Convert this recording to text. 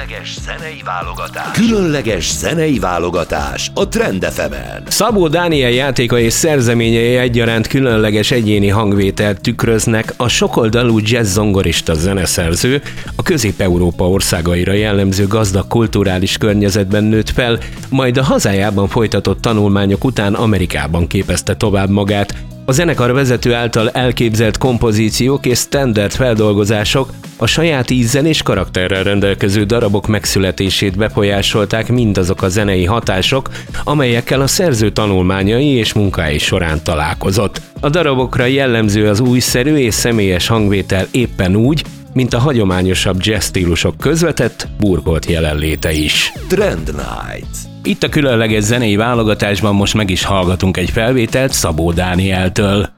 Különleges zenei válogatás a Trend FM-en. Szabó Dániel játéka és szerzeményei egyaránt különleges egyéni hangvételt tükröznek. A sokoldalú jazz zongorista zeneszerző a Közép-Európa országaira jellemző gazdag kulturális környezetben nőtt fel, majd a hazájában folytatott tanulmányok után Amerikában képezte tovább magát. A zenekar vezető által elképzelt kompozíciók és standard feldolgozások a saját ízzel és karakterrel rendelkező darabok megszületését befolyásolták, mindazok a zenei hatások, amelyekkel a szerző tanulmányai és munkái során találkozott. A darabokra jellemző az újszerű és személyes hangvétel éppen úgy, mint a hagyományosabb jazz stílusok közvetett, burkolt jelenléte is. Trend Night. Itt a különleges zenei válogatásban most meg is hallgatunk egy felvételt Szabó Dánieltől.